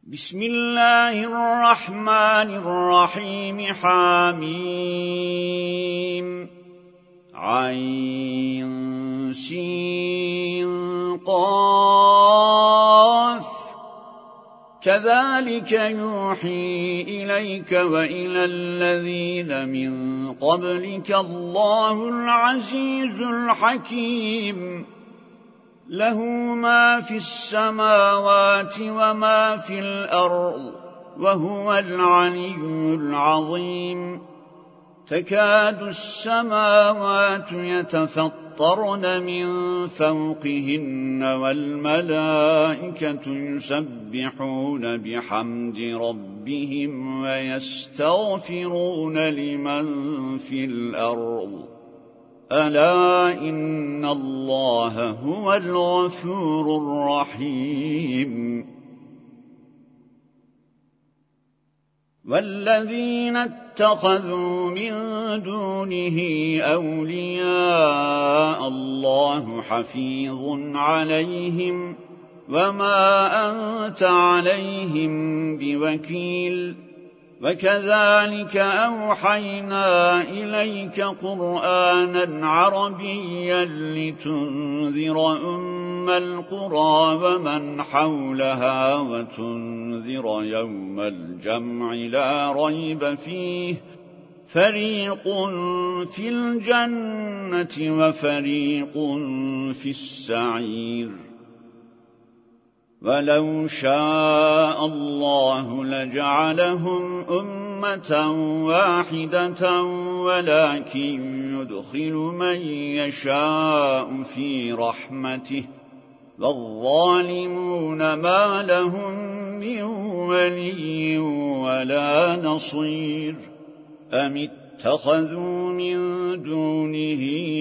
بسم الله الرحمن الرحيم حميم عين سين قاف كذلك يوحي إليك وإلى الذين من قبلك الله العزيز الحكيم له ما في السماوات وما في الأرض وهو العلي العظيم تكاد السماوات يتفطرن من فوقهن والملائكة يسبحون بحمد ربهم ويستغفرون لمن في الأرض ألا إن الله هو الغفور الرحيم والذين اتخذوا من دونه أولياء الله حفيظ عليهم وما أنت عليهم بوكيل وكذلك أوحينا إليك قرآنا عربيا لتنذر أم القرى ومن حولها وتنذر يوم الجمع لا ريب فيه فريق في الجنة وفريق في السعير ولو شاء الله لجعلهم أمة واحدة ولكن يدخل من يشاء في رحمته والظالمون ما لهم من ولي ولا نصير أم اتخذوا من دونه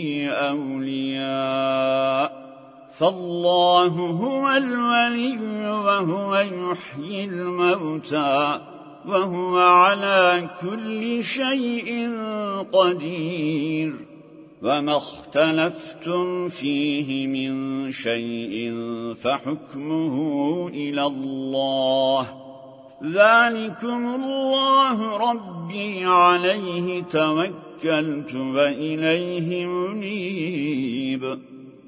أولياء فالله هو الولي وهو يحيي الموتى وهو على كل شيء قدير وما اختلفتم فيه من شيء فحكمه إلى الله ذلكم الله ربي عليه توكلت وإليه منيب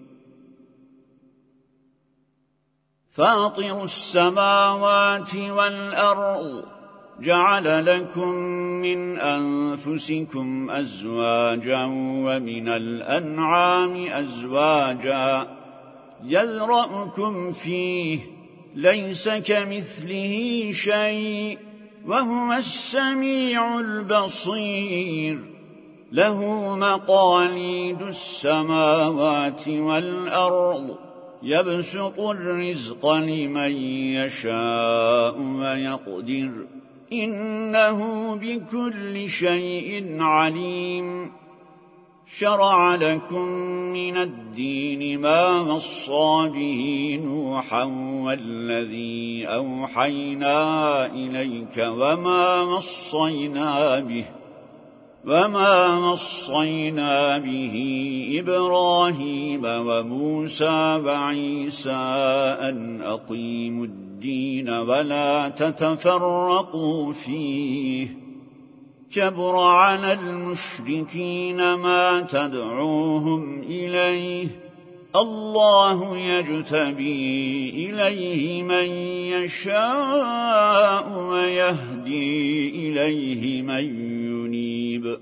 فاطر السماوات والأرض جعل لكم من أنفسكم أزواجا ومن الأنعام أزواجا يذرأكم فيه ليس كمثله شيء وهو السميع البصير له مقاليد السماوات والأرض يبسط الرزق لمن يشاء ويقدر إنه بكل شيء عليم شرع لكم من الدين ما وصى به نوحا والذي أوحينا إليك وما وصينا به إبراهيم وموسى وعيسى أن أقيموا الدين ولا تتفرقوا فيه كبر على المشركين ما تدعوهم إليه الله يجتبي إليه من يشاء ويهدي إليه من ينيب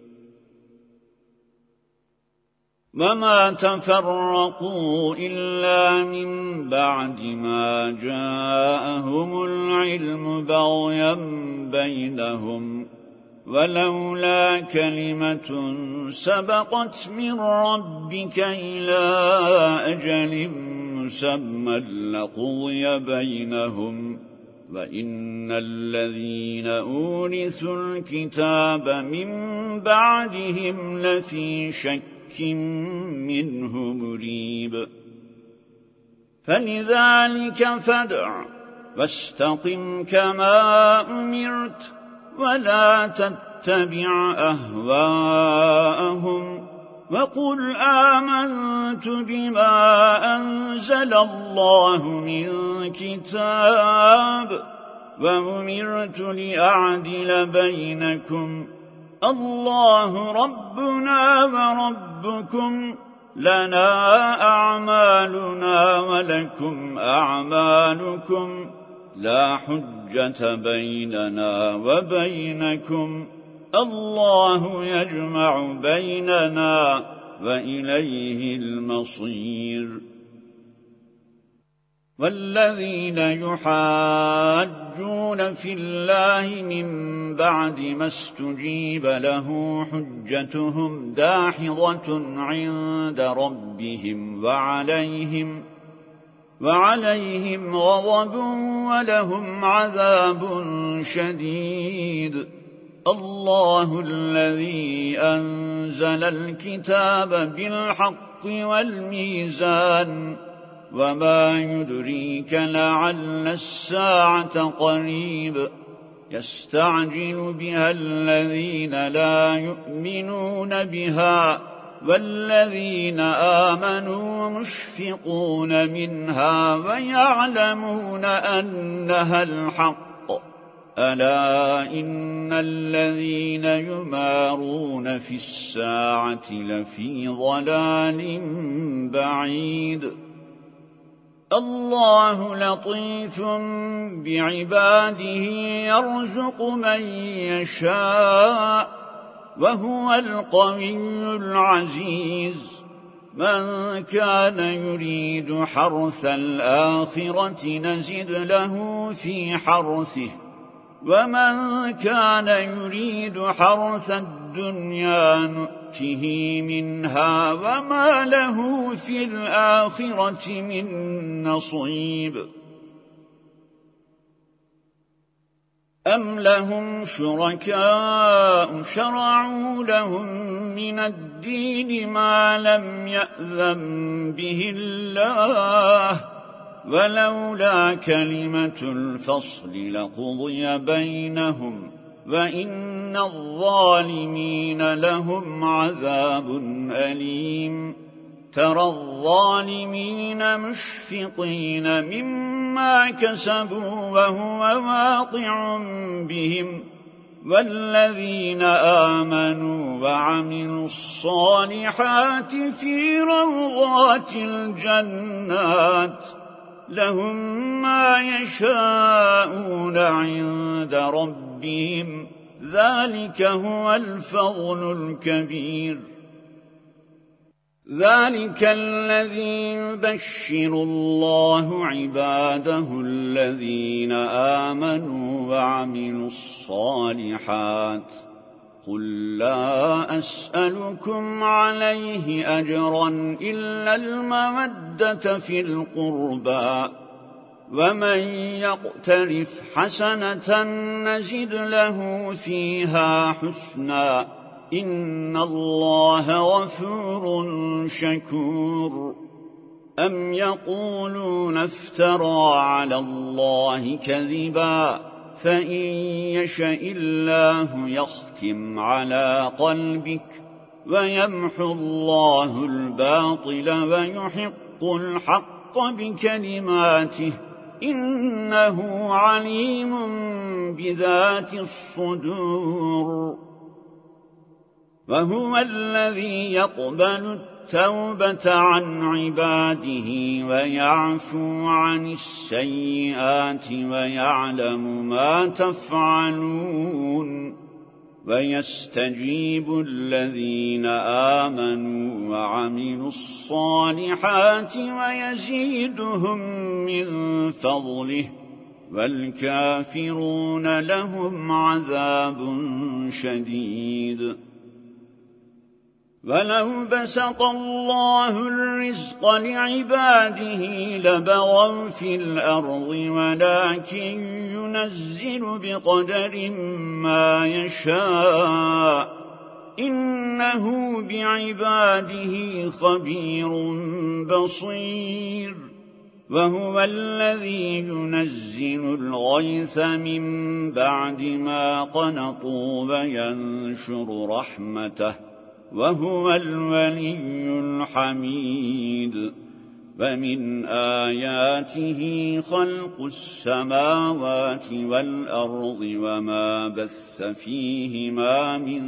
وما تفرقوا إلا من بعد ما جاءهم العلم بغيا بينهم ولولا كلمة سبقت من ربك إلى أجل مسمى لقضي بينهم وإن الذين أورثوا الكتاب من بعدهم لفي شك منه مريب فلذلك فادع واستقم كما أمرت ولا تتبع أهواءهم وقل آمنت بما أنزل الله من كتاب وأمرت لأعدل بينكم الله ربنا وربكم لنا أعمالنا ولكم أعمالكم لا حجة بيننا وبينكم الله يجمع بيننا وإليه المصير والذين يحاجون في الله من بعد ما استجيب له حجتهم داحضة عند ربهم وعليهم غضب ولهم عذاب شديد الله الذي أنزل الكتاب بالحق والميزان وما يدريك لعل الساعة قريب يستعجل بها الذين لا يؤمنون بها والذين آمنوا مشفقون منها ويعلمون أنها الحق ألا إن الذين يمارون في الساعة لفي ضلال بعيد الله لطيف بعباده يرزق من يشاء وهو القوي العزيز من كان يريد حرث الآخرة نزد له في حرثه ومن كان يريد حرث الدنيا نؤته منها وما له في الآخرة من نصيب أم لهم شركاء شرعوا لهم من الدين ما لم يأذن به الله ولولا كلمة الفصل لقضي بينهم وإن الظالمين لهم عذاب أليم ترى الظالمين مشفقين مما كسبوا وهو واقع بهم والذين آمنوا وعملوا الصالحات في روضات الجنات لهم ما يشاءون عند ربهم ذلك هو الفضل الكبير ذلك الذي يبشر الله عباده الذين آمنوا وعملوا الصالحات قل لا أسألكم عليه أجرا إلا المودة في القربى ومن يقترف حسنة نزد له فيها حسنا إن الله غفور شكور أم يقولون افترى على الله كذبا فإن يشاء الله يختم على قلبك ويمحو الله الباطل ويحق الحق بكلماته إنه عليم بذات الصدور وهو الذي يقبل التوبة عن عباده ويعفو عن السيئات ويعلم ما تفعلون ويستجيب الذين آمنوا وعملوا الصالحات ويزيدهم من فضله والكافرون لهم عذاب شديد ولو بسط الله الرزق لعباده لبغوا في الأرض ولكن ينزل بقدر ما يشاء إنه بعباده خبير بصير وهو الذي ينزل الغيث من بعد ما قنطوا وينشر رحمته وهو الولي الحميد ومن آياته خلق السماوات والأرض وما بث فيهما من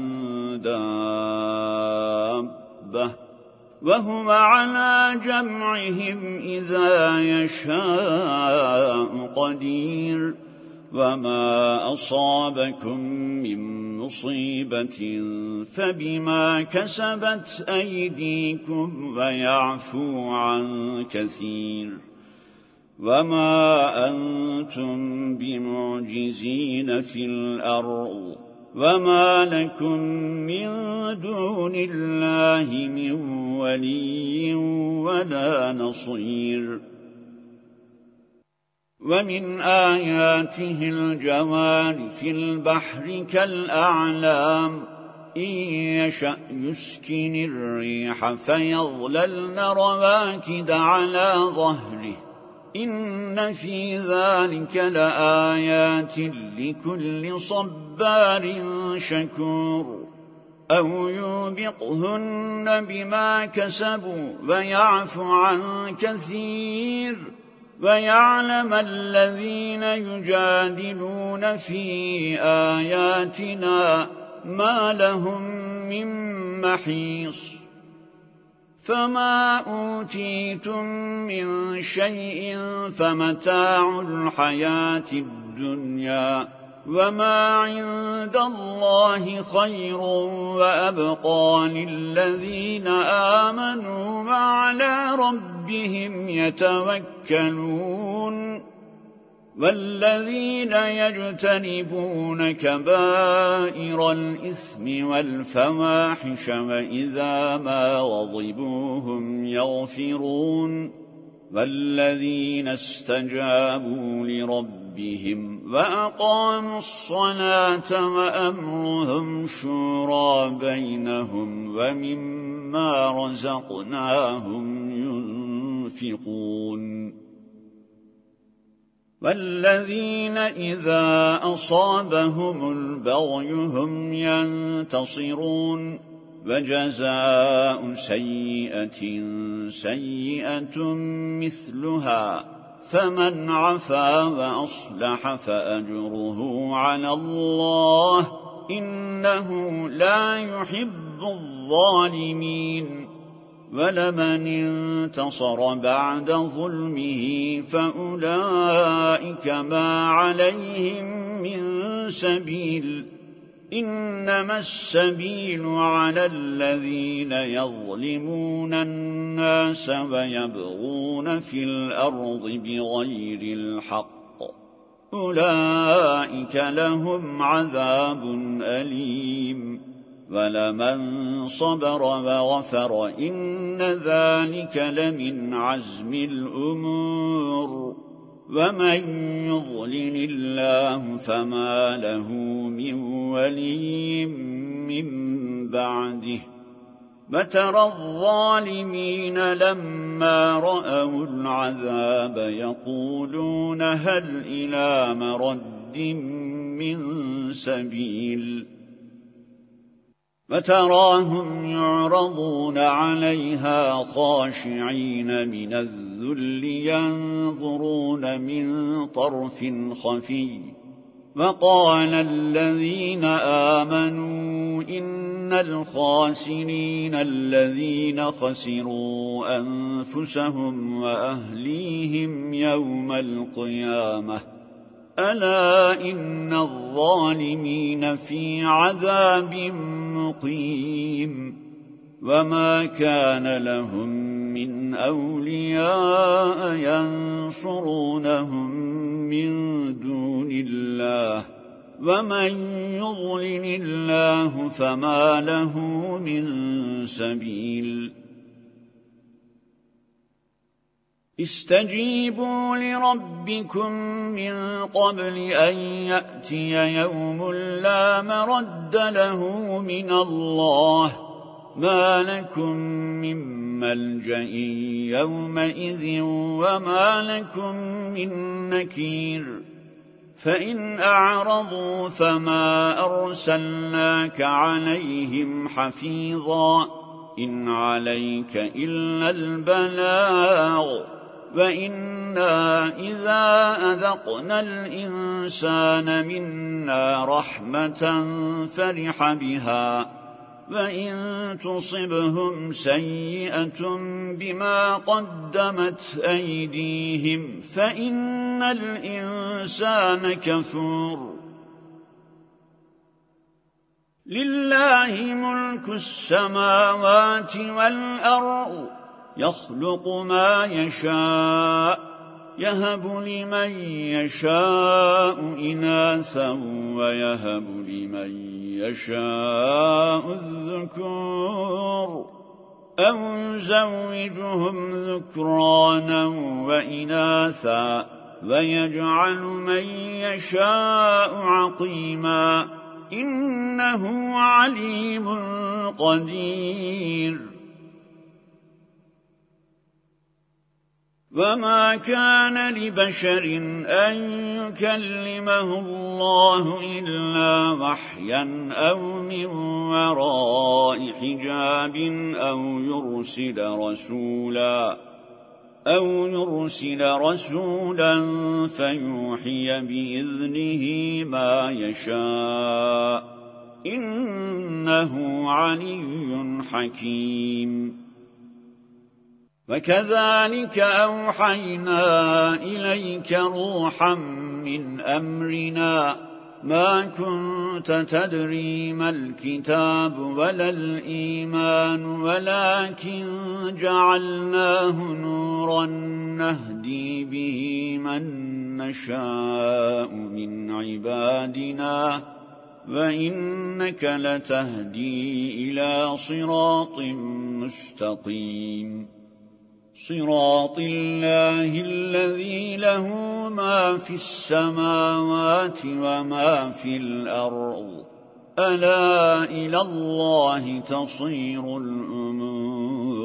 دابة وهو على جمعهم إذا يشاء قدير وما أصابكم من مصيبة فبما كسبت أيديكم ويعفو عن كثير وما أنتم بمعجزين في الأرض وما لكم من دون الله من ولي ولا نصير ومن آياته الجوار في البحر كالأعلام إن يشأ يسكن الريح فيظللن رواكد على ظهره إن في ذلك لآيات لكل صبار شكور أو يوبقهن بما كسبوا ويعفو عن كثير ويعلم الذين يجادلون في آياتنا ما لهم من محيص فما أوتيتم من شيء فمتاع الحياة الدنيا وما عند الله خير وأبقى للذين آمنوا وعلى ربهم يتوكلون والذين يجتنبون كبائر الإثم والفواحش وإذا ما غضبوا هم يغفرون والذين استجابوا لربهم وأقاموا الصلاة وأمرهم شورى بينهم ومما رزقناهم ينفقون والذين إذا أصابهم البغي هم ينتصرون وجزاء سيئة سيئة مثلها فمن عفا وأصلح فأجره على الله إنه لا يحب الظالمين ولمن انتصر بعد ظلمه فأولئك ما عليهم من سبيل إنما السبيل على الذين يظلمون الناس ويبغون في الأرض بغير الحق أولئك لهم عذاب أليم ولمن صبر وغفر إن ذلك لمن عزم الأمور ومن يضلل الله فما له من ولي من بعده وترى الظالمين لما رأوا العذاب يقولون هل إلى مرد من سبيل وتراهم يعرضون عليها خاشعين من الذل ينظرون من طرف خفي وقال الذين آمنوا إن الخاسرين الذين خسروا أنفسهم وأهليهم يوم القيامة ألا إن الظالمين في عذاب مقيم وما كان لهم من أولياء ينصرونهم من دون الله ومن يضلل الله فما له من سبيل استجيبوا لربكم من قبل أن يأتي يوم لا مرد له من الله ما لكم من ملجأ يومئذ وما لكم من نكير فإن أعرضوا فما أرسلناك عليهم حفيظا إن عليك إلا البلاغ وإنا إذا أذقنا الإنسان منا رحمة فرح بها وإن تصبهم سيئة بما قدمت أيديهم فإن الإنسان كفور لله ملك السماوات والأرض يخلق ما يشاء يهب لمن يشاء إناثا ويهب لمن يشاء الذكور أو يزوجهم ذكرانا وإناثا ويجعل من يشاء عقيما إنه عليم قدير وما كان لبشر أن يكلمه الله إلا وحيا أو من وراء حجاب أو يرسل رسولا فيوحي بإذنه ما يشاء إنه علي حكيم وكذلك أوحينا إليك روحا من أمرنا ما كنت تدري ما الكتاب ولا الإيمان ولكن جعلناه نورا نهدي به من نشاء من عبادنا وإنك لتهدي إلى صراط مستقيم صراط الله الذي له ما في السماوات وما في الأرض ألا إلى الله تصير الأمور